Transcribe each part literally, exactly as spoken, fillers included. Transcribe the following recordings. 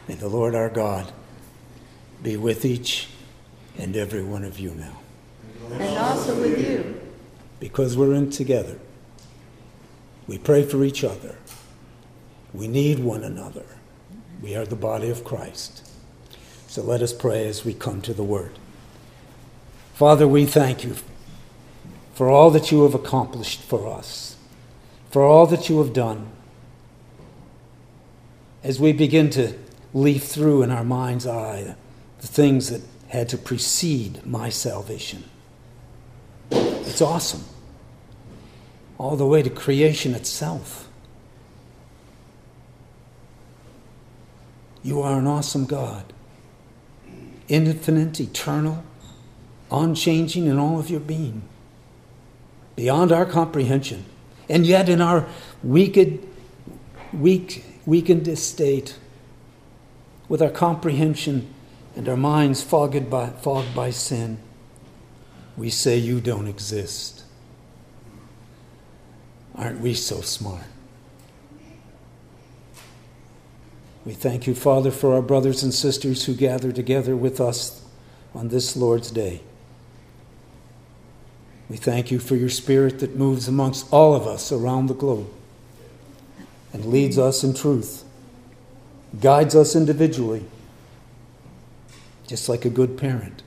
May the Lord our God be with each and every one of you now. And also with you. Because we're in together. We pray for each other. We need one another. We are the body of Christ. So let us pray as we come to the Word. Father, we thank you for all that you have accomplished for us, for all that you have done. As we begin to leaf through in our mind's eye the things that had to precede my salvation, it's awesome. All the way to creation itself. You are an awesome God. Infinite, eternal, unchanging in all of your being. Beyond our comprehension. And yet in our wicked, weak, weakened estate, with our comprehension and our minds fogged by, fogged by sin, we say you don't exist. Aren't we so smart? We thank you, Father, for our brothers and sisters who gather together with us on this Lord's Day. We thank you for your Spirit that moves amongst all of us around the globe and leads us in truth, guides us individually, just like a good parent.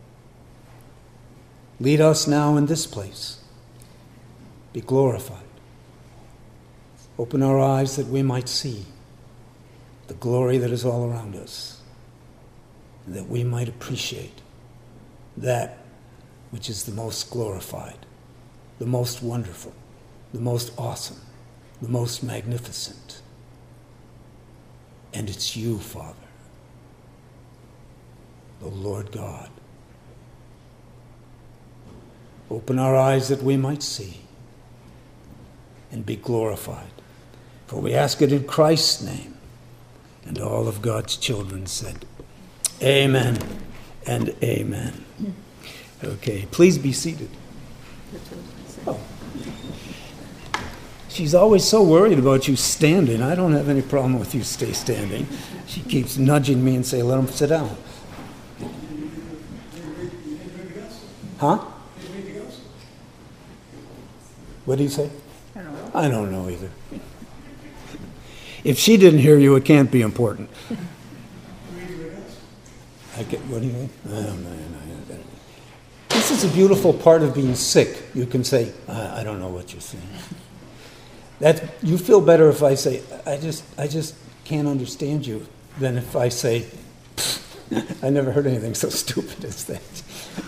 Lead us now in this place. Be glorified. Open our eyes that we might see the glory that is all around us, and that we might appreciate that which is the most glorified, the most wonderful, the most awesome, the most magnificent. And it's you, Father, the Lord God. Open our eyes that we might see and be glorified. For we ask it in Christ's name. And all of God's children said, amen and amen. Okay, please be seated. Oh. She's always so worried about you standing. I don't have any problem with you stay standing. She keeps nudging me and say, let him sit down. Huh? What do you say? I don't know. I don't know either. If she didn't hear you, it can't be important. I get, what do you mean? I don't know. This is a beautiful part of being sick. You can say, I, I don't know what you're saying. That you feel better if I say, I just, I just can't understand you, than if I say, I never heard anything so stupid as that.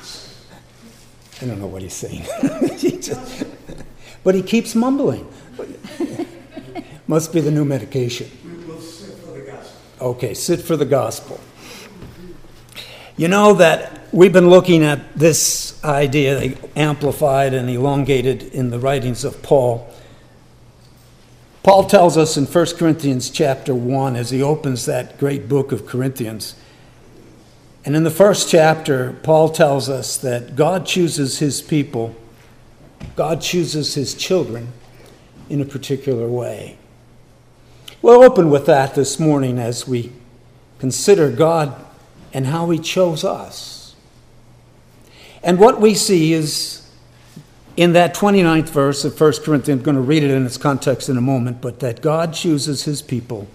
I don't know what he's saying. he just, but he keeps mumbling. Must be the new medication. We'll sit for the gospel. Okay, sit for the gospel. You know that we've been looking at this idea, amplified and elongated in the writings of Paul. Paul tells us in First Corinthians chapter one, as he opens that great book of Corinthians, and in the first chapter, Paul tells us that God chooses his people, God chooses his children in a particular way. We'll open with that this morning as we consider God and how he chose us. And what we see is in that twenty-ninth verse of First Corinthians, I'm going to read it in its context in a moment, but that God chooses his people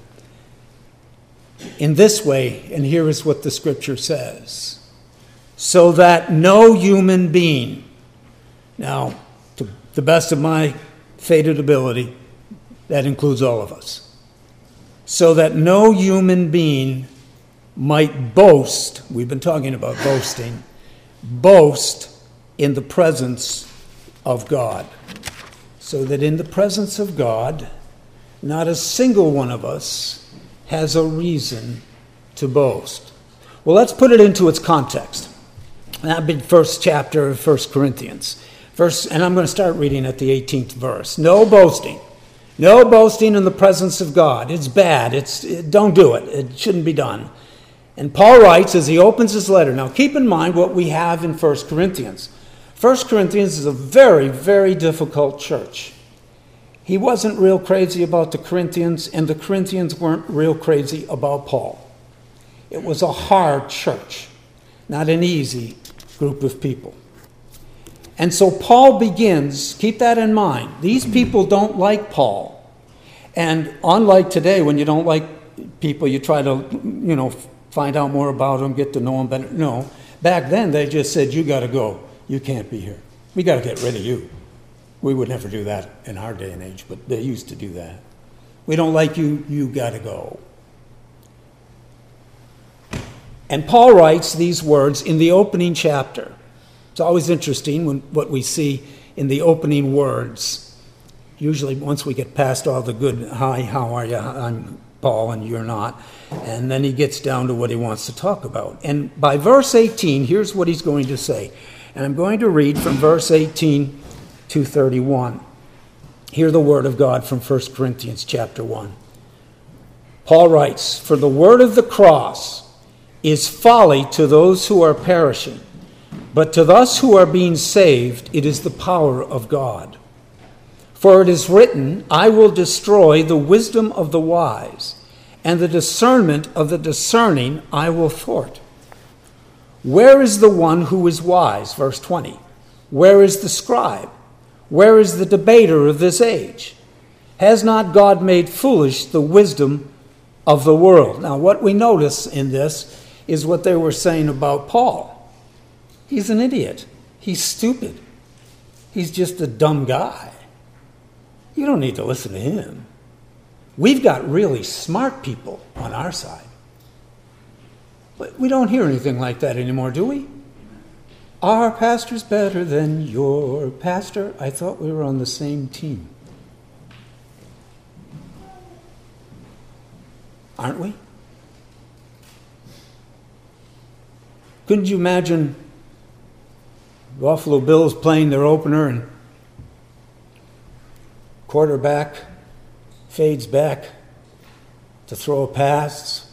in this way, and here is what the scripture says, so that no human being, now, to the best of my fated ability, that includes all of us, so that no human being might boast, we've been talking about boasting, boast in the presence of God. So that in the presence of God, not a single one of us has a reason to boast. Well, let's put it into its context. That'd be the first chapter of First Corinthians. First, and I'm going to start reading at the eighteenth verse. No boasting. No boasting in the presence of God. It's bad. It's it, don't do it. It shouldn't be done. And Paul writes as he opens his letter. Now keep in mind what we have in First Corinthians. First Corinthians is a very, very difficult church. He wasn't real crazy about the Corinthians, and the Corinthians weren't real crazy about Paul. It was a hard church, not an easy group of people. And so Paul begins, keep that in mind. These people don't like Paul. And unlike today, when you don't like people, you try to, you know, find out more about them, get to know them better. No, back then they just said, you got to go. You can't be here. We got to get rid of you. We would never do that in our day and age, but they used to do that. We don't like you, you got to go. And Paul writes these words in the opening chapter. It's always interesting when what we see in the opening words. Usually once we get past all the good, hi, how are you? I'm Paul and you're not. And then he gets down to what he wants to talk about. And by verse eighteen, here's what he's going to say. And I'm going to read from verse eighteen to thirty-one. Hear the word of God from First Corinthians chapter one. Paul writes, "For the word of the cross is folly to those who are perishing, but to us who are being saved, it is the power of God. For it is written, I will destroy the wisdom of the wise, and the discernment of the discerning I will thwart. Where is the one who is wise?" Verse twenty. "Where is the scribe? Where is the debater of this age? Has not God made foolish the wisdom of the world?" Now, what we notice in this is what they were saying about Paul. He's an idiot. He's stupid. He's just a dumb guy. You don't need to listen to him. We've got really smart people on our side. But we don't hear anything like that anymore, do we? Our pastor's better than your pastor. I thought we were on the same team. Aren't we? Couldn't you imagine Buffalo Bills playing their opener and quarterback fades back to throw a pass,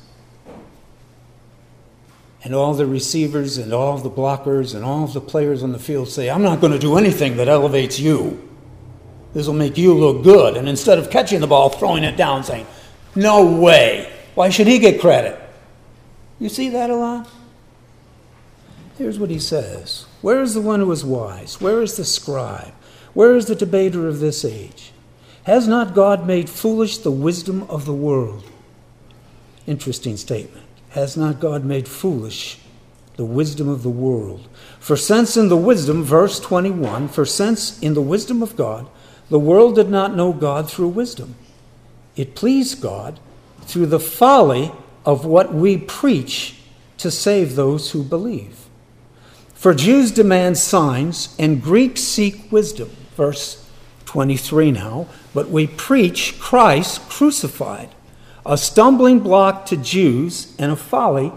and all the receivers and all the blockers and all the players on the field say, "I'm not going to do anything that elevates you. This will make you look good." And instead of catching the ball, throwing it down, saying, "No way. Why should he get credit?" You see that a lot? Here's what he says. "Where is the one who is wise? Where is the scribe? Where is the debater of this age? Has not God made foolish the wisdom of the world?" Interesting statement. Has not God made foolish the wisdom of the world? "For since in the wisdom," verse twenty-one, "for since in the wisdom of God, the world did not know God through wisdom, it pleased God through the folly of what we preach to save those who believe. For Jews demand signs and Greeks seek wisdom." Verse twenty-three now. "But we preach Christ crucified, a stumbling block to Jews and a folly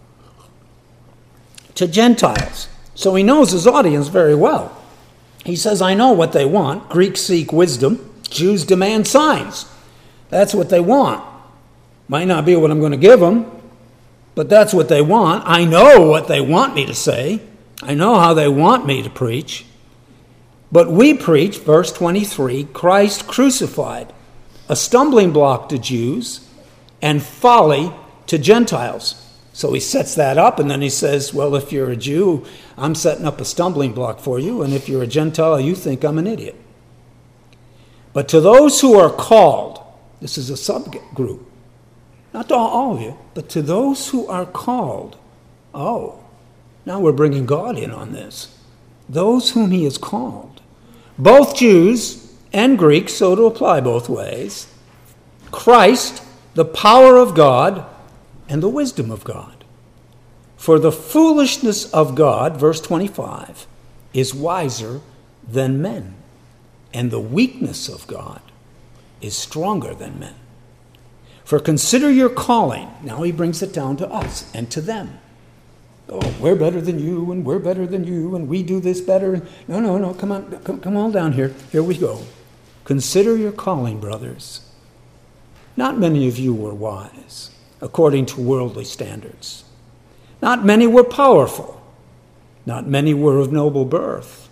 to Gentiles." So he knows his audience very well. He says, I know what they want. Greeks seek wisdom. Jews demand signs. That's what they want. Might not be what I'm going to give them, but that's what they want. I know what they want me to say. I know how they want me to preach. "But we preach," verse twenty-three, "Christ crucified, a stumbling block to Jews and folly to Gentiles." So he sets that up, and then he says, well, if you're a Jew, I'm setting up a stumbling block for you, and if you're a Gentile, you think I'm an idiot. "But to those who are called," this is a subgroup, not to all of you, but to those who are called. Oh, now we're bringing God in on this. Those whom he has called, both Jews and Greeks, so to apply both ways, Christ, the power of God and the wisdom of God. "For the foolishness of God," verse twenty-five, "is wiser than men, and the weakness of God is stronger than men. For consider your calling." Now he brings it down to us and to them. Oh, we're better than you, and we're better than you, and we do this better. No, no, no, come on, come, come on down here. Here we go. "Consider your calling, brothers. Not many of you were wise, according to worldly standards. Not many were powerful. Not many were of noble birth."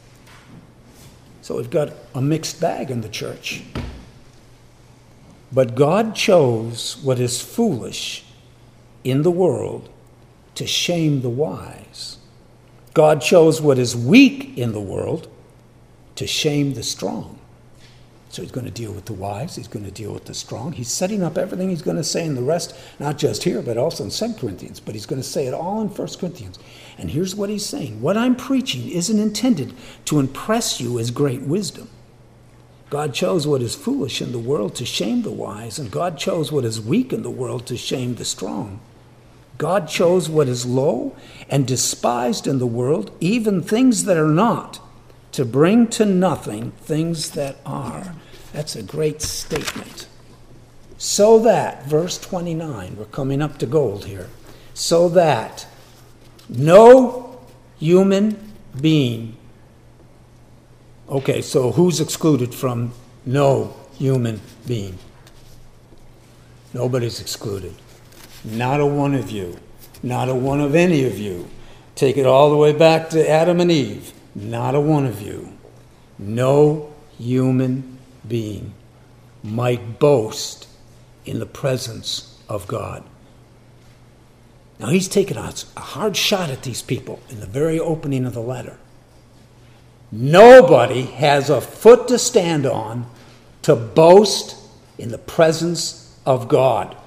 So we've got a mixed bag in the church. "But God chose what is foolish in the world to shame the wise. God chose what is weak in the world to shame the strong. So he's going to deal with the wise. He's going to deal with the strong. He's setting up everything he's going to say in the rest, not just here, but also in Second Corinthians. But he's going to say it all in First Corinthians. And here's what he's saying. What I'm preaching isn't intended to impress you as great wisdom. God chose what is foolish in the world to shame the wise, and God chose what is weak in the world to shame the strong. God chose what is low and despised in the world, even things that are not, to bring to nothing things that are. That's a great statement. So that, verse twenty-nine, we're coming up to gold here. So that no human being. Okay, so who's excluded from no human being? Nobody's excluded. Not a one of you. Not a one of any of you. Take it all the way back to Adam and Eve. Not a one of you. No human being might boast in the presence of God. Now he's taken a hard shot at these people in the very opening of the letter. Nobody has a foot to stand on to boast in the presence of God.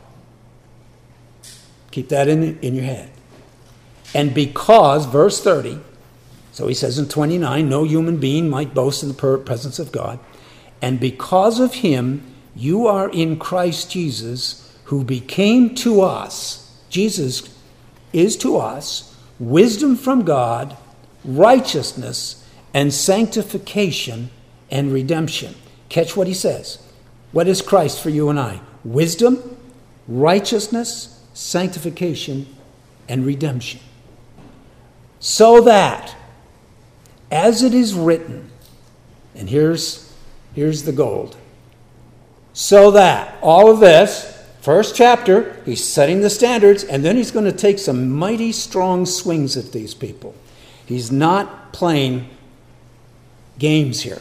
Keep that in, in your head. And because, verse thirty, so he says in twenty-nine, no human being might boast in the presence of God. And because of him, you are in Christ Jesus, who became to us, Jesus is to us, wisdom from God, righteousness, and sanctification and redemption. Catch what he says. What is Christ for you and I? Wisdom, righteousness, sanctification, and redemption. So that, as it is written, and here's, here's the gold. So that, all of this, first chapter, he's setting the standards, and then he's going to take some mighty strong swings at these people. He's not playing games here.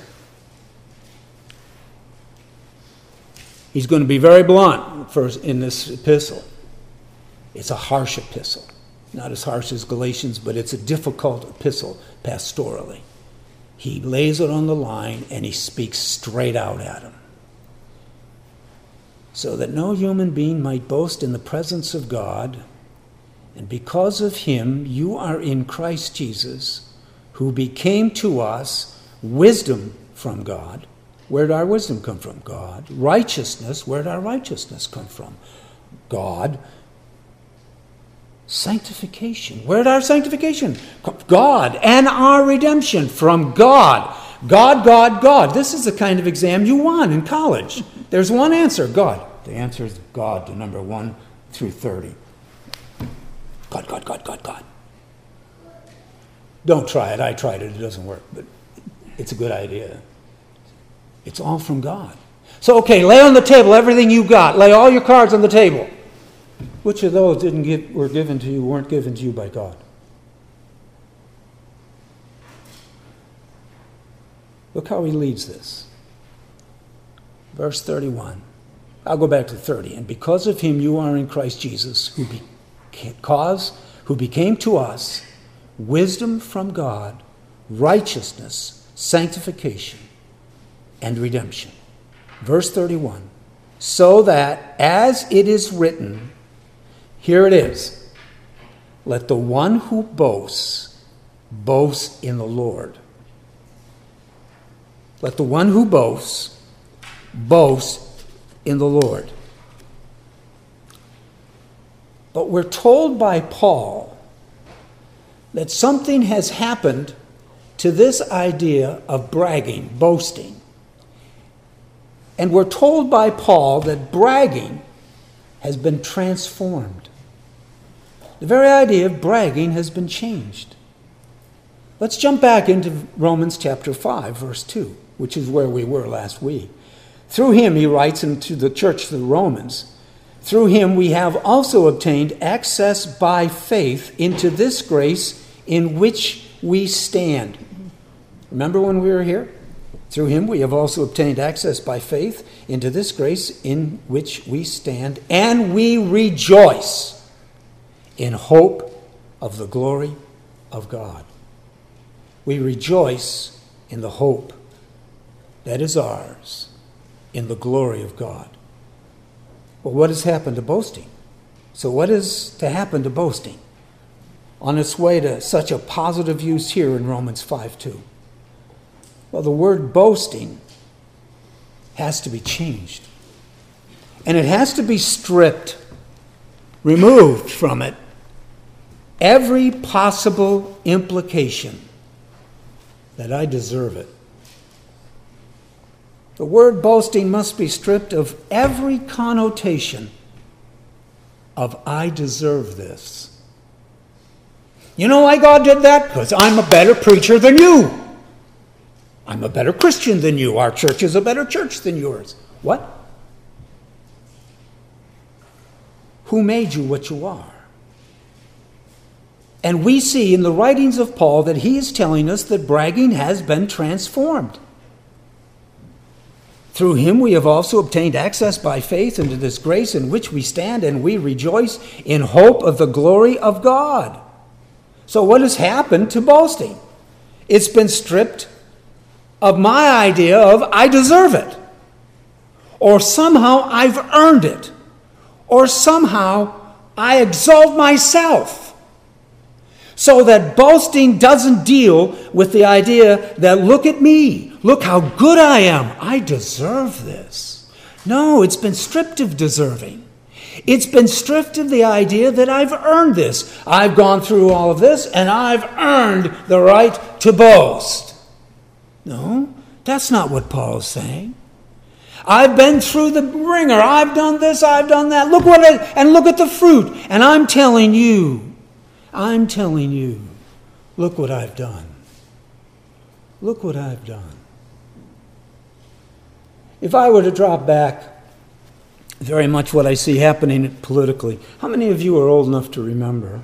He's going to be very blunt first in this epistle. It's a harsh epistle. Not as harsh as Galatians, but it's a difficult epistle pastorally. He lays it on the line and he speaks straight out at him. So that no human being might boast in the presence of God, and because of him you are in Christ Jesus, who became to us wisdom from God. Where did our wisdom come from? God. Righteousness, where did our righteousness come from? God. Sanctification, where did our sanctification come? God. And our redemption from God. God, God, God. This is the kind of exam you want in college. There's one answer, God. The answer is God, to number one through thirty. God, God, God, God, God. Don't try it. I tried it. It doesn't work, but it's a good idea. It's all from God. So, okay, lay on the table everything you got. Lay all your cards on the table. Which of those didn't give, were given to you, weren't given to you by God? Look how he leads this. Verse thirty-one. I'll go back to thirty. And because of him you are in Christ Jesus, who became, cause, who became to us wisdom from God, righteousness, sanctification, and redemption. Verse thirty-one. So that, as it is written, here it is, let the one who boasts, boast in the Lord. Let the one who boasts, boast in the Lord. But we're told by Paul that something has happened to this idea of bragging, boasting. And we're told by Paul that bragging has been transformed. The very idea of bragging has been changed. Let's jump back into Romans chapter five, verse two, which is where we were last week. Through him, he writes into the church, the Romans, through him we have also obtained access by faith into this grace in which we stand. Remember when we were here? Through him we have also obtained access by faith into this grace in which we stand, and we rejoice. in hope of the glory of God. We rejoice in the hope that is ours in the glory of God. Well, what has happened to boasting? So what is to happen to boasting on its way to such a positive use here in Romans five two? Well, the word boasting has to be changed. And it has to be stripped, removed from it, every possible implication that I deserve it. The word boasting must be stripped of every connotation of I deserve this. You know why God did that? Because I'm a better preacher than you. I'm a better Christian than you. Our church is a better church than yours. What? Who made you what you are? And we see in the writings of Paul that he is telling us that bragging has been transformed. Through him we have also obtained access by faith into this grace in which we stand, and we rejoice in hope of the glory of God. So what has happened to boasting? It's been stripped of my idea of I deserve it, or somehow I've earned it, or somehow I exalt myself. So that boasting doesn't deal with the idea that look at me, look how good I am, I deserve this. No, it's been stripped of deserving. It's been stripped of the idea that I've earned this. I've gone through all of this and I've earned the right to boast. No, that's not what Paul is saying. I've been through the ringer. I've done this, I've done that. Look what I, and look at the fruit. And I'm telling you, I'm telling you, look what I've done. Look what I've done. If I were to drop back very much what I see happening politically, how many of you are old enough to remember?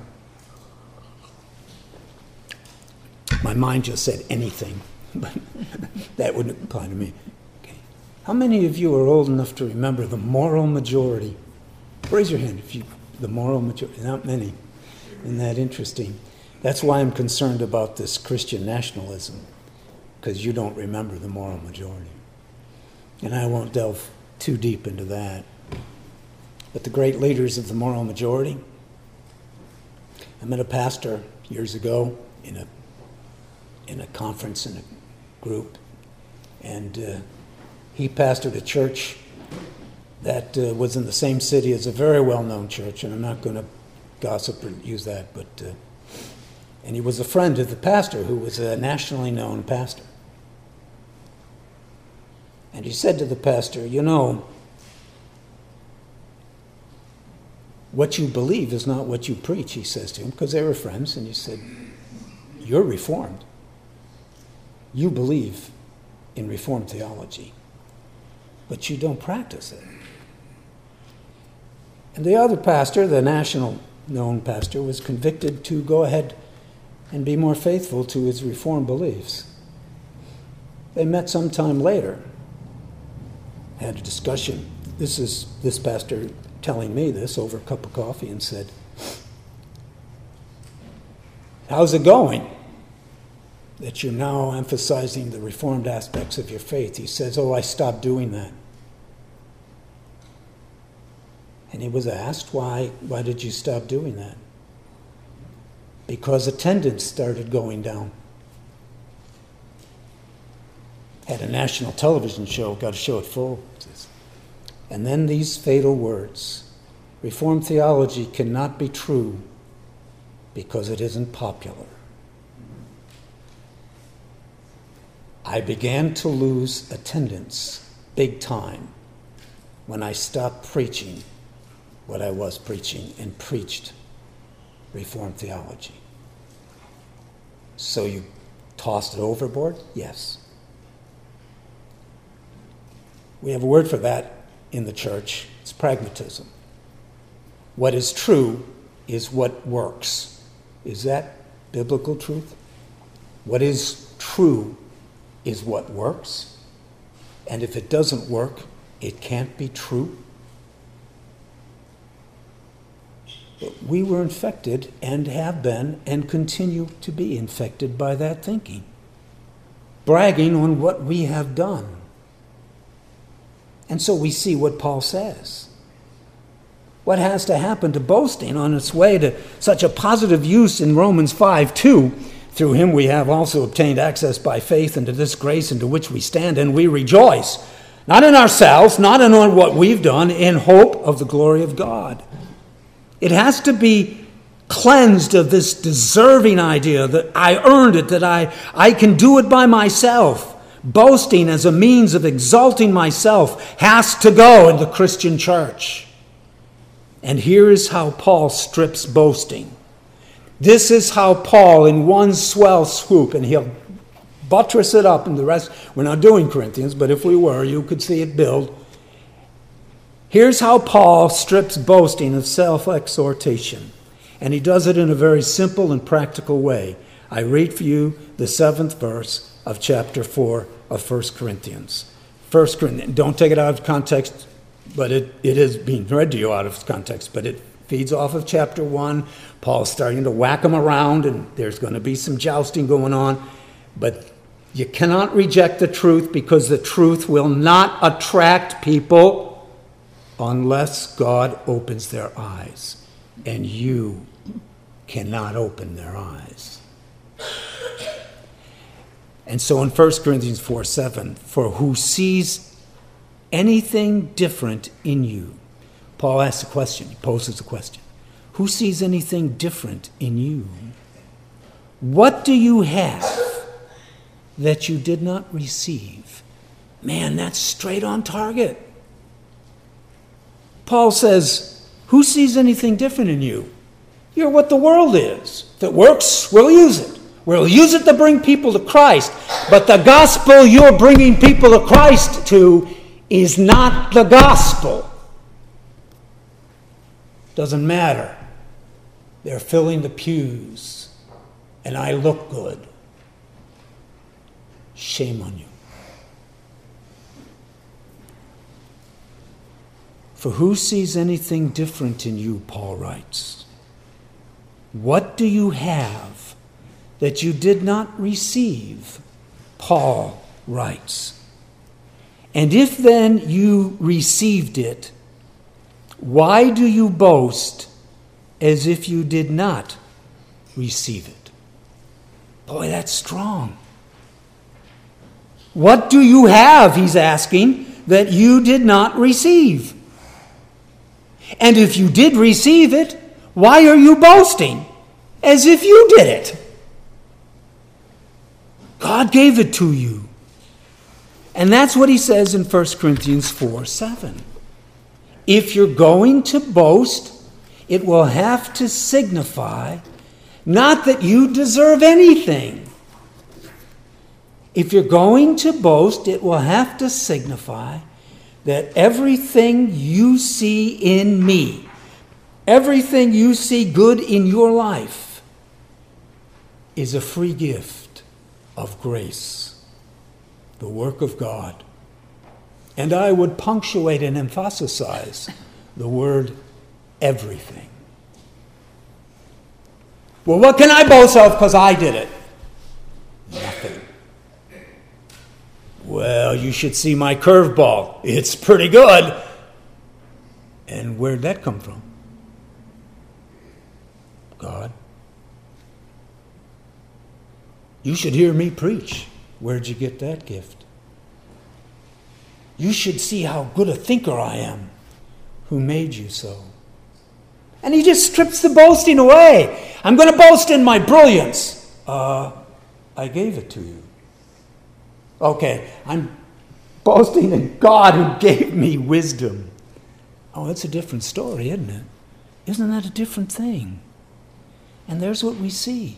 My mind just said anything, but that wouldn't apply to me. Okay. How many of you are old enough to remember the moral majority? Raise your hand if you, the moral majority. Not many. Isn't that interesting? That's why I'm concerned about this Christian nationalism, because you don't remember the moral majority. And I won't delve too deep into that. But the great leaders of the moral majority, I met a pastor years ago in a in a conference in a group, and uh, he pastored a church that uh, was in the same city as a very well-known church, and I'm not going to gossip or use that, but uh, and he was a friend of the pastor who was a nationally known pastor. And he said to the pastor, you know, what you believe is not what you preach, he says to him, because they were friends, and he said, you're Reformed. You believe in Reformed theology, but you don't practice it. And the other pastor, the national known pastor, was convicted to go ahead and be more faithful to his Reformed beliefs. They met sometime later, had a discussion. This is this pastor telling me this over a cup of coffee, and said, how's it going that you're now emphasizing the Reformed aspects of your faith? He says, oh, I stopped doing that. And he was asked, why, why did you stop doing that? Because attendance started going down. Had a national television show, got a show it full. And then these fatal words, Reformed theology cannot be true because it isn't popular. I began to lose attendance big time when I stopped preaching what I was preaching and preached Reformed theology. So you tossed it overboard? Yes. We have a word for that in the church. It's pragmatism. What is true is what works. Is that biblical truth? What is true is what works. And if it doesn't work, it can't be true. We were infected and have been and continue to be infected by that thinking. Bragging on what we have done. And so we see what Paul says. What has to happen to boasting on its way to such a positive use in Romans five two? Through him we have also obtained access by faith into this grace into which we stand, and we rejoice. Not in ourselves, not in what we've done, in hope of the glory of God. It has to be cleansed of this deserving idea that I earned it, that I, I can do it by myself. Boasting as a means of exalting myself has to go in the Christian church. And here is how Paul strips boasting. This is how Paul, in one swell swoop, and he'll buttress it up in the rest. We're not doing Corinthians, but if we were, you could see it build. Here's how Paul strips boasting of self-exhortation. And he does it in a very simple and practical way. I read for you the seventh verse of chapter four of First Corinthians. First Corinthians, don't take it out of context, but it, it is being read to you out of context, but it feeds off of chapter one. Paul's starting to whack them around, and there's going to be some jousting going on. But you cannot reject the truth, because the truth will not attract people unless God opens their eyes. And you cannot open their eyes. And so in First Corinthians four seven, for who sees anything different in you? Paul asks a question, he poses a question. Who sees anything different in you? What do you have that you did not receive? Man, that's straight on target. Paul says, who sees anything different in you? You're what the world is. If it works, we'll use it. We'll use it to bring people to Christ. But the gospel you're bringing people to Christ to is not the gospel. Doesn't matter. They're filling the pews, and I look good. Shame on you. For who sees anything different in you, Paul writes? What do you have that you did not receive? Paul writes. And if then you received it, why do you boast as if you did not receive it? Boy, that's strong. What do you have, he's asking, that you did not receive? And if you did receive it, why are you boasting as if you did it? God gave it to you. And that's what he says in First Corinthians four seven. If you're going to boast, it will have to signify not that you deserve anything. If you're going to boast, it will have to signify that everything you see in me, everything you see good in your life, is a free gift of grace, the work of God. And I would punctuate and emphasize the word everything. Well, what can I boast of because I did it? Nothing. Well, you should see my curveball. It's pretty good. And where'd that come from? God. You should hear me preach. Where'd you get that gift? You should see how good a thinker I am. Who made you so? And he just strips the boasting away. I'm going to boast in my brilliance. Uh, I gave it to you. Okay, I'm boasting in God who gave me wisdom. Oh, that's a different story, isn't it? Isn't that a different thing? And there's what we see.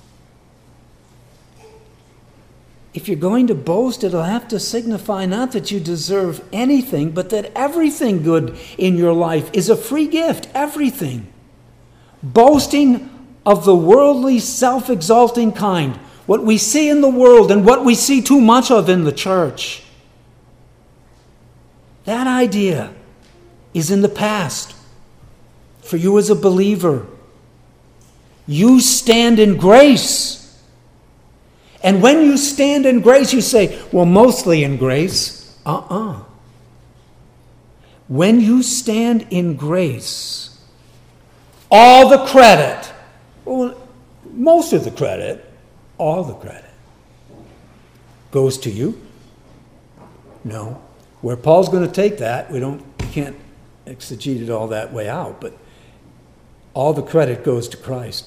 If you're going to boast, it'll have to signify not that you deserve anything, but that everything good in your life is a free gift. Everything. Boasting of the worldly, self-exalting kind. What we see in the world and what we see too much of in the church. That idea is in the past. for you as a believer. You stand in grace. And when you stand in grace, you say, well, mostly in grace. Uh-uh. When you stand in grace, all the credit, well, most of the credit, all the credit, goes to you? No. Where Paul's going to take that, we don't, we can't exegete it all that way out, but all the credit goes to Christ.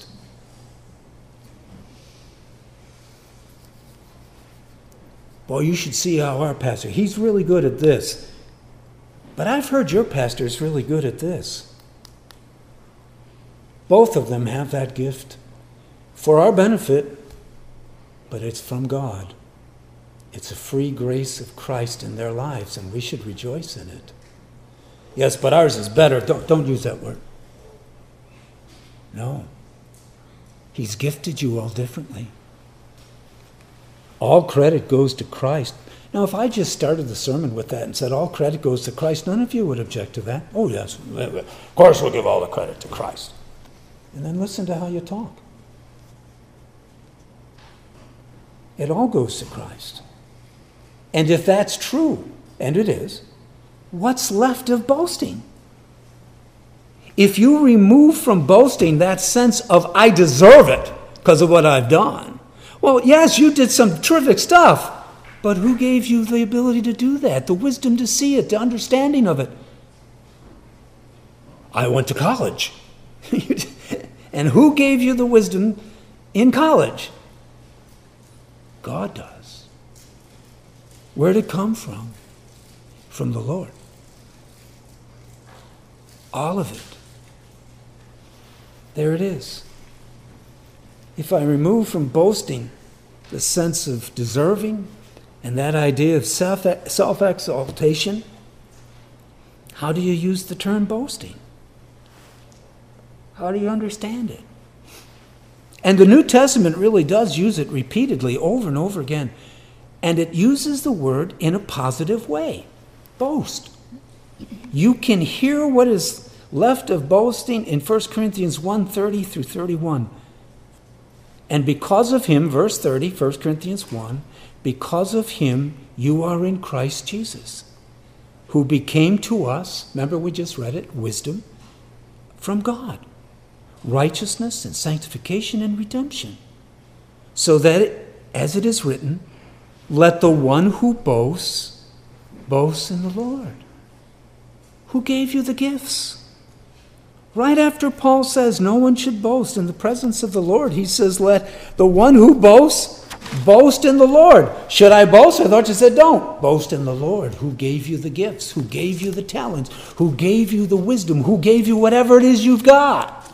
Boy, you should see how our pastor, he's really good at this. But I've heard your pastor is really good at this. Both of them have that gift for our benefit, but it's from God. It's a free grace of Christ in their lives, and we should rejoice in it. Yes, but ours is better. Don't, don't use that word. No. He's gifted you all differently. All credit goes to Christ. Now, if I just started the sermon with that and said all credit goes to Christ, none of you would object to that. Oh, yes, of course we'll give all the credit to Christ. And then listen to how you talk. It all goes to Christ. And if that's true, and it is, what's left of boasting? If you remove from boasting that sense of I deserve it because of what I've done, well, yes, you did some terrific stuff, but who gave you the ability to do that, the wisdom to see it, the understanding of it? I went to college. And who gave you the wisdom in college? God does. Where did it come from? From the Lord. All of it. There it is. If I remove from boasting the sense of deserving and that idea of self, self-exaltation, how do you use the term boasting? How do you understand it? And the New Testament really does use it repeatedly over and over again. And it uses the word in a positive way. Boast. You can hear what is left of boasting in First Corinthians one, thirty through thirty-one. And because of him, verse thirty, First Corinthians one, because of him you are in Christ Jesus, who became to us, remember we just read it, wisdom from God, righteousness and sanctification and redemption. So that, it, as it is written, let the one who boasts, boast in the Lord. Who gave you the gifts? Right after Paul says no one should boast in the presence of the Lord, he says, let the one who boasts, boast in the Lord. Should I boast? I thought you said don't. Boast in the Lord, who gave you the gifts, who gave you the talents, who gave you the wisdom, who gave you whatever it is you've got.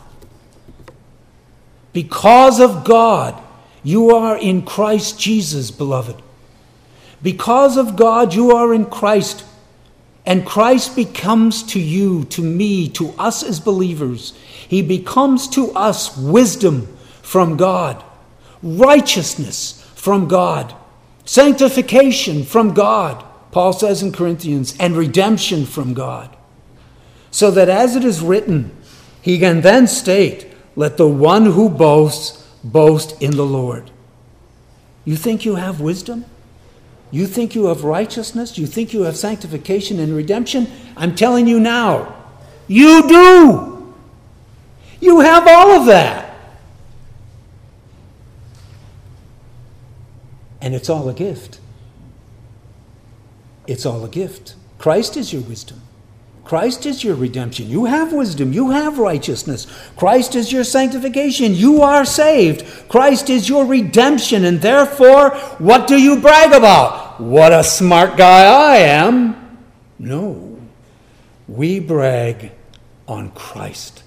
Because of God, you are in Christ Jesus, beloved. Because of God, you are in Christ. And Christ becomes to you, to me, to us as believers. He becomes to us wisdom from God, righteousness from God, sanctification from God, Paul says in Corinthians, and redemption from God. So that as it is written, he can then state, let the one who boasts, boast in the Lord. You think you have wisdom? You think you have righteousness? You think you have sanctification and redemption? I'm telling you now, you do. You have all of that. And it's all a gift. It's all a gift. Christ is your wisdom. Christ is your redemption. You have wisdom. You have righteousness. Christ is your sanctification. You are saved. Christ is your redemption. And therefore, what do you brag about? What a smart guy I am. No. We brag on Christ.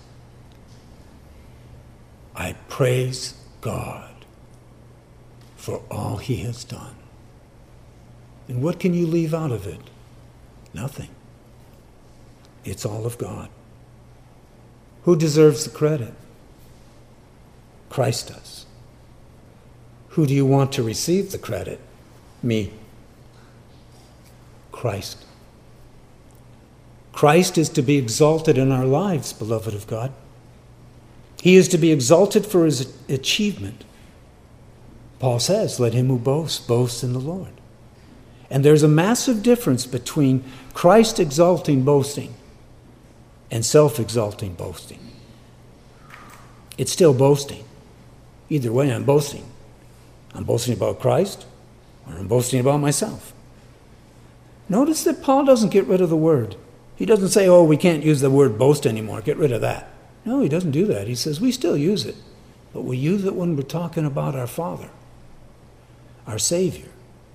I praise God for all he has done. And what can you leave out of it? Nothing. It's all of God. Who deserves the credit? Christ does. Who do you want to receive the credit? Me. Christ. Christ is to be exalted in our lives, beloved of God. He is to be exalted for his achievement. Paul says, let him who boasts, boast in the Lord. And there's a massive difference between Christ exalting boasting and self-exalting boasting. It's still boasting. Either way, I'm boasting. I'm boasting about Christ, or I'm boasting about myself. Notice that Paul doesn't get rid of the word. He doesn't say, oh, we can't use the word boast anymore. Get rid of that. No, he doesn't do that. He says, we still use it. But we use it when we're talking about our Father, our Savior.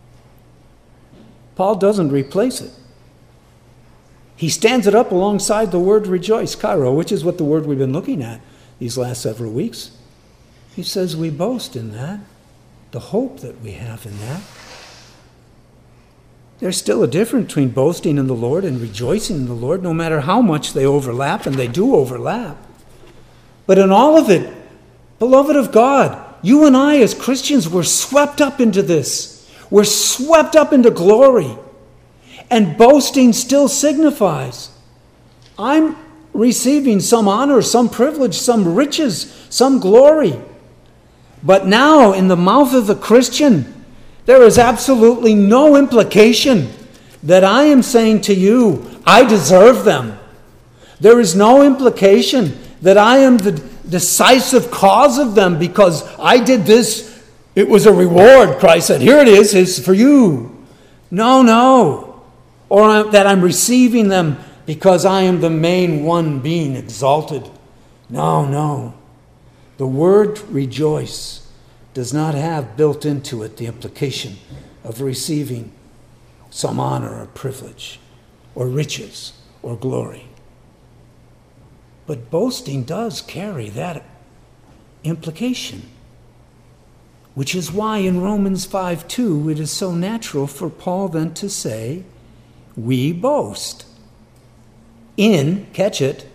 Paul doesn't replace it. He stands it up alongside the word rejoice, chairo, which is what the word we've been looking at these last several weeks. He says we boast in that, the hope that we have in that. There's still a difference between boasting in the Lord and rejoicing in the Lord, no matter how much they overlap, and they do overlap. But in all of it, beloved of God, you and I as Christians were swept up into this. We're swept up into glory. And boasting still signifies, I'm receiving some honor, some privilege, some riches, some glory. But now, in the mouth of the Christian, there is absolutely no implication that I am saying to you, I deserve them. There is no implication that I am the decisive cause of them because I did this. It was a reward. Christ said, here it is, it's for you. No, no. Or that I'm receiving them because I am the main one being exalted. No, no. The word rejoice does not have built into it the implication of receiving some honor or privilege or riches or glory. But boasting does carry that implication, which is why in Romans five two it is so natural for Paul then to say, we boast in, catch it,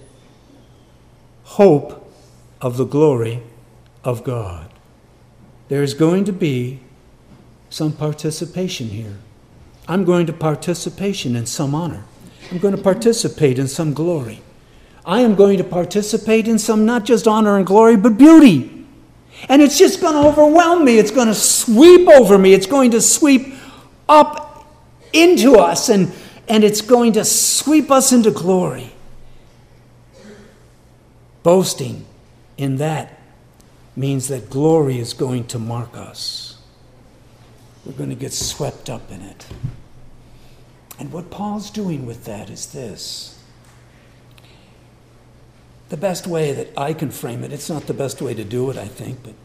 hope of the glory of God. There is going to be some participation here. I'm going to participation in some honor. I'm going to participate in some glory. I am going to participate in some not just honor and glory, but beauty. And it's just going to overwhelm me. It's going to sweep over me. It's going to sweep up into us, and, and it's going to sweep us into glory. Boasting in that means that glory is going to mark us. We're going to get swept up in it. And what Paul's doing with that is this. The best way that I can frame it, it's not the best way to do it, I think, but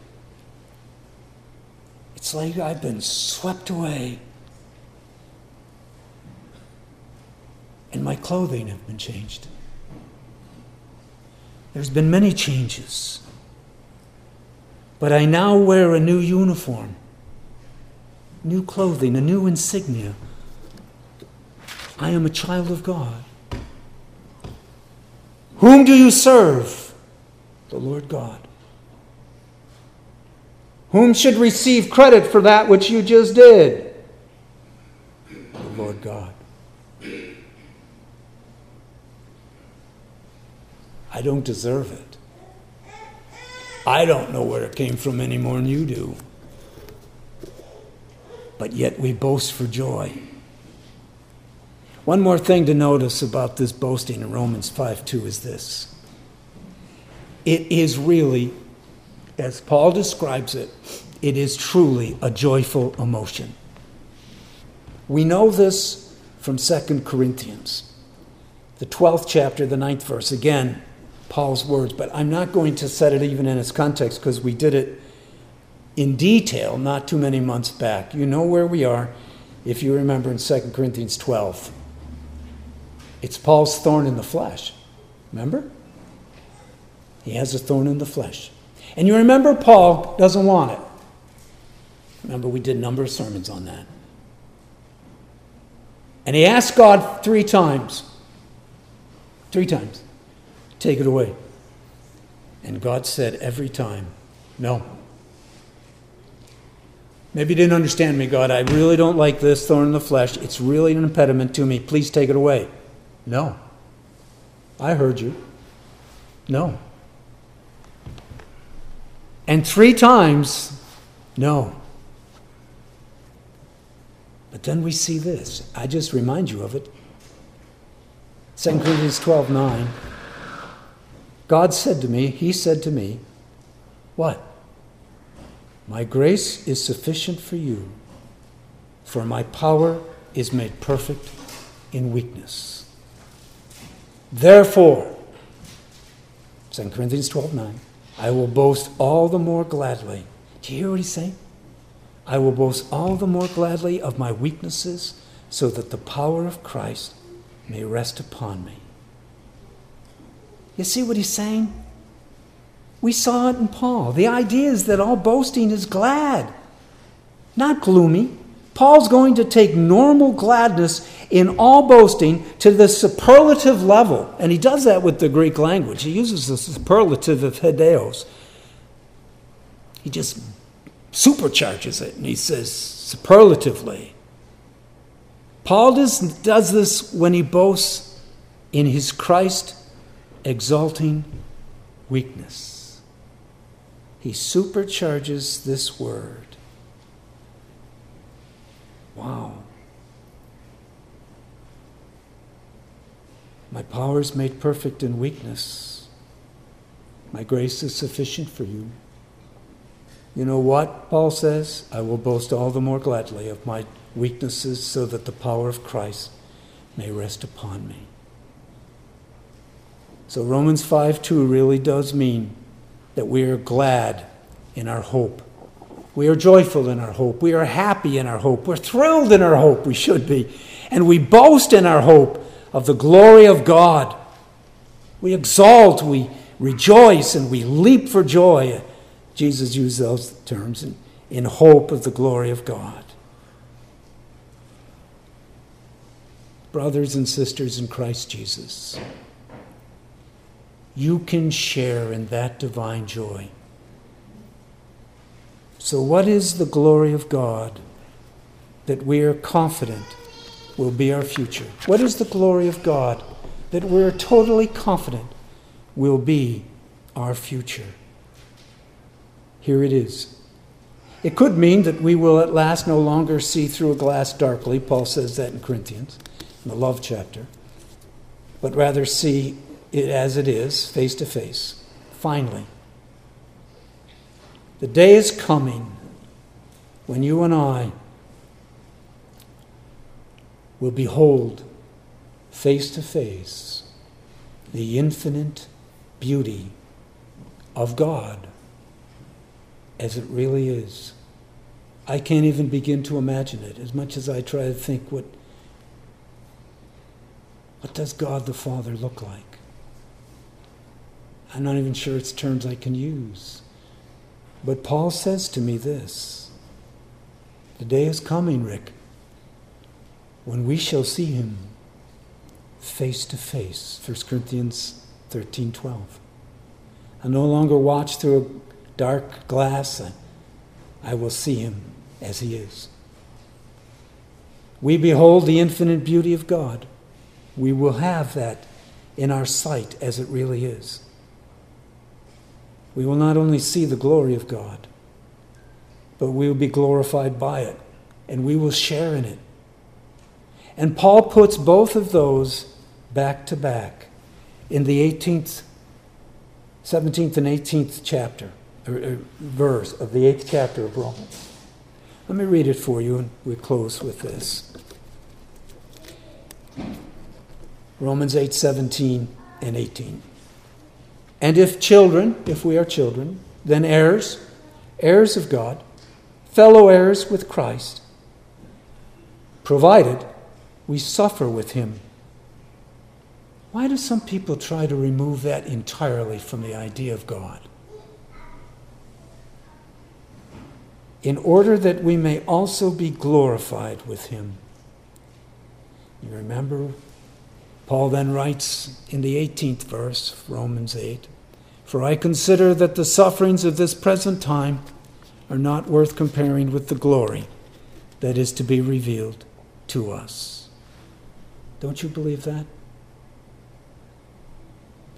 it's like I've been swept away and my clothing have been changed. There's been many changes, but I now wear a new uniform, new clothing, a new insignia. I am a child of God. Whom do you serve? The Lord God. Whom should receive credit for that which you just did? The Lord God. I don't deserve it. I don't know where it came from any more than you do. But yet we boast for joy. One more thing to notice about this boasting in Romans five two is this. It is really, as Paul describes it, it is truly a joyful emotion. We know this from Second Corinthians, the twelfth chapter, the ninth verse. Again, Paul's words, but I'm not going to set it even in its context because we did it in detail not too many months back. You know where we are if you remember in Second Corinthians twelve. It's Paul's thorn in the flesh. Remember? He has a thorn in the flesh. And you remember Paul doesn't want it. Remember we did a number of sermons on that. And he asked God three times. Three times. Take it away. And God said every time, no. Maybe you didn't understand me, God. I really don't like this thorn in the flesh. It's really an impediment to me. Please take it away. No. I heard you. No. And three times, no. But then we see this. I just remind you of it. Second Corinthians twelve nine. God said to me, he said to me, what? My grace is sufficient for you, for my power is made perfect in weakness. Therefore, Second Corinthians twelve nine, I will boast all the more gladly. Do you hear what he's saying? I will boast all the more gladly of my weaknesses, so that the power of Christ may rest upon me. You see what he's saying? We saw it in Paul. The idea is that all boasting is glad, not gloomy. Paul's going to take normal gladness in all boasting to the superlative level. And he does that with the Greek language. He uses the superlative of hedeos. He just supercharges it, and he says superlatively. Paul does, does this when he boasts in his Christ exalting weakness. He supercharges this word. Wow. My power is made perfect in weakness. My grace is sufficient for you. You know what Paul says? I will boast all the more gladly of my weaknesses, so that the power of Christ may rest upon me. So Romans five two really does mean that we are glad in our hope. We are joyful in our hope. We are happy in our hope. We're thrilled in our hope. We should be. And we boast in our hope of the glory of God. We exalt, we rejoice, and we leap for joy. Jesus used those terms in, in hope of the glory of God. Brothers and sisters in Christ Jesus, you can share in that divine joy. So what is the glory of God that we are confident will be our future? What is the glory of God that we're totally confident will be our future? Here it is. It could mean that we will at last no longer see through a glass darkly. Paul says that in Corinthians, in the love chapter. But rather see it as it is, face to face. Finally, the day is coming when you and I will behold face to face the infinite beauty of God as it really is. I can't even begin to imagine it, as much as I try to think what, what does God the Father look like? I'm not even sure it's terms I can use. But Paul says to me this: the day is coming, Rick, when we shall see him face to face. First Corinthians thirteen twelve. I no longer watch through a dark glass. I will see him as he is. We behold the infinite beauty of God. We will have that in our sight as it really is. We will not only see the glory of God, but we will be glorified by it, and we will share in it. And Paul puts both of those back to back in the eighteenth, seventeenth and eighteenth chapter, or, or verse of the eighth chapter of Romans. Let me read it for you, and we close with this. Romans eight, seventeen and eighteen. And if children, if we are children, then heirs, heirs of God, fellow heirs with Christ, provided we suffer with him. Why do some people try to remove that entirely from the idea of God? In order that we may also be glorified with him. You remember, Paul then writes in the eighteenth verse, Romans eight, "For I consider that the sufferings of this present time are not worth comparing with the glory that is to be revealed to us." Don't you believe that?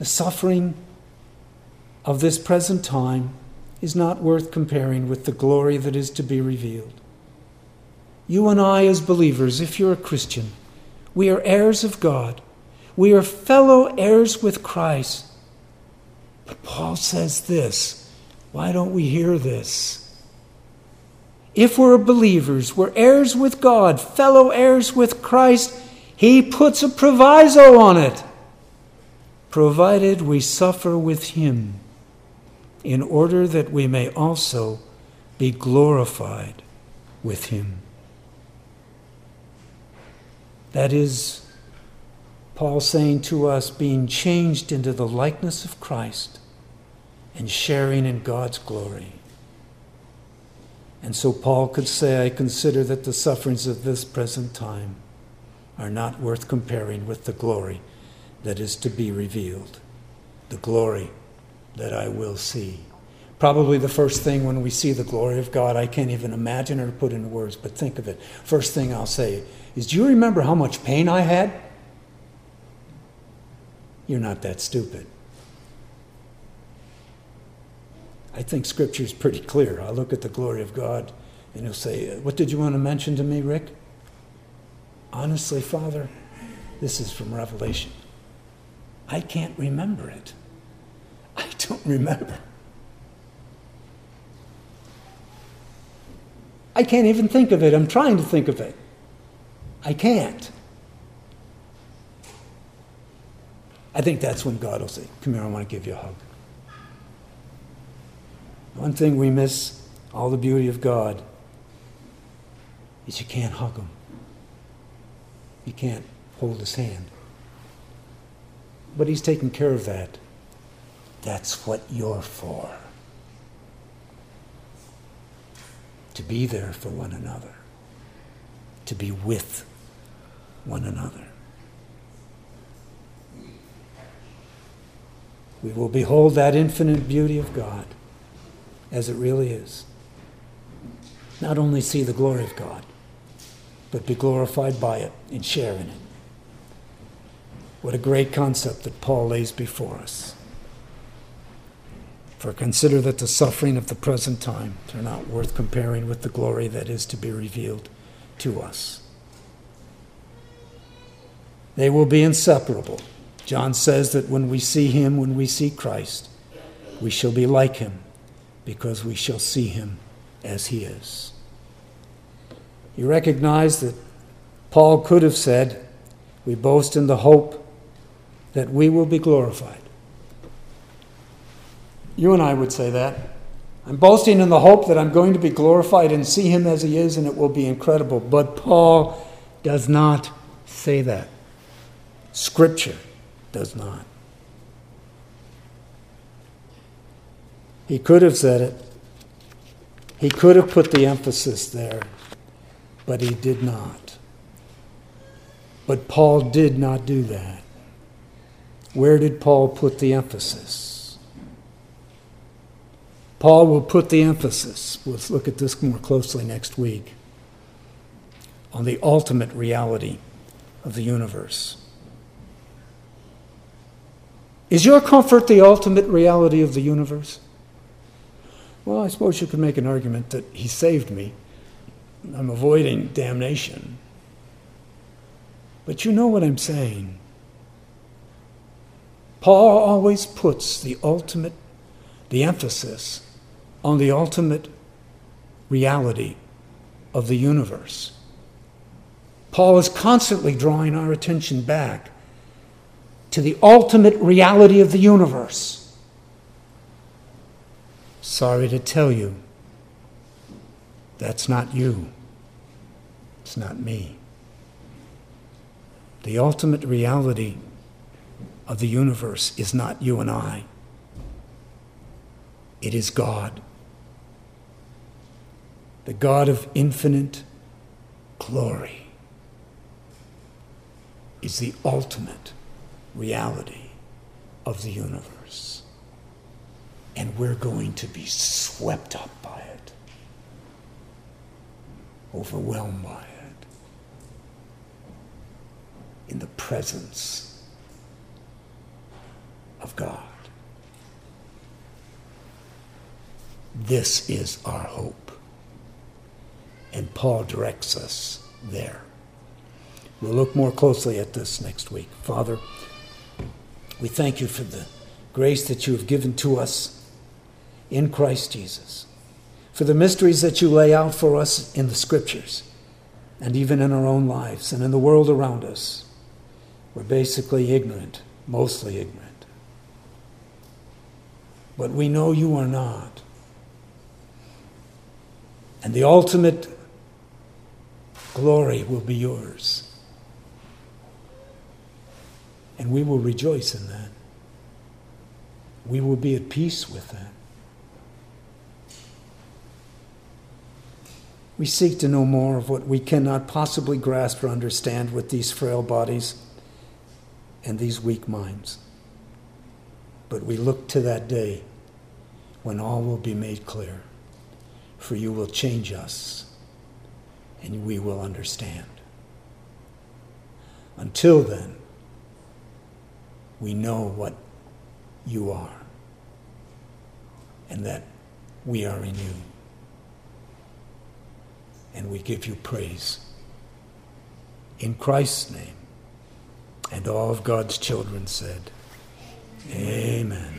The suffering of this present time is not worth comparing with the glory that is to be revealed. You and I, as believers, if you're a Christian, we are heirs of God. We are fellow heirs with Christ. But Paul says this. Why don't we hear this? If we're believers, we're heirs with God, fellow heirs with Christ, he puts a proviso on it. Provided we suffer with him, in order that we may also be glorified with him. That is, Paul saying to us, being changed into the likeness of Christ and sharing in God's glory. And so Paul could say, I consider that the sufferings of this present time are not worth comparing with the glory that is to be revealed, the glory that I will see. Probably the first thing when we see the glory of God, I can't even imagine or put into words, but think of it. First thing I'll say is, do you remember how much pain I had? You're not that stupid. I think Scripture is pretty clear. I'll look at the glory of God and he'll say, what did you want to mention to me, Rick? Honestly, Father, this is from Revelation. I can't remember it. I don't remember. I can't even think of it. I'm trying to think of it. I can't. I think that's when God will say, come here, I want to give you a hug. One thing we miss, all the beauty of God, is you can't hug him. You can't hold his hand. But he's taking care of that. That's what you're for. To be there for one another. To be with one another. We will behold that infinite beauty of God as it really is. Not only see the glory of God, but be glorified by it and share in it. What a great concept that Paul lays before us. For consider that the suffering of the present time are not worth comparing with the glory that is to be revealed to us. They will be inseparable. John says that when we see him, when we see Christ, we shall be like him, because we shall see him as he is. You recognize that Paul could have said, we boast in the hope that we will be glorified. You and I would say that. I'm boasting in the hope that I'm going to be glorified and see him as he is, and it will be incredible. But Paul does not say that. Scripture does not. He could have said it. He could have put the emphasis there, but he did not. But Paul did not do that. Where did Paul put the emphasis? Paul will put the emphasis, we'll look at this more closely next week, on the ultimate reality of the universe. Is your comfort the ultimate reality of the universe? Well, I suppose you could make an argument that he saved me. I'm avoiding damnation. But you know what I'm saying. Paul always puts the ultimate, the emphasis on the ultimate reality of the universe. Paul is constantly drawing our attention back to the ultimate reality of the universe. Sorry to tell you, that's not you. It's not me. The ultimate reality of the universe is not you and I. It is God. The God of infinite glory is the ultimate reality of the universe. And we're going to be swept up by it, overwhelmed by it, in the presence of God. This is our hope. And Paul directs us there. We'll look more closely at this next week. Father, we thank you for the grace that you have given to us in Christ Jesus, for the mysteries that you lay out for us in the Scriptures, and even in our own lives and in the world around us. We're basically ignorant, mostly ignorant. But we know you are not. And the ultimate glory will be yours. And we will rejoice in that. We will be at peace with that. We seek to know more of what we cannot possibly grasp or understand with these frail bodies and these weak minds. But we look to that day when all will be made clear. For you will change us, and we will understand. Until then, we know what you are, and that we are in you. And we give you praise. In Christ's name. And all of God's children said, Amen.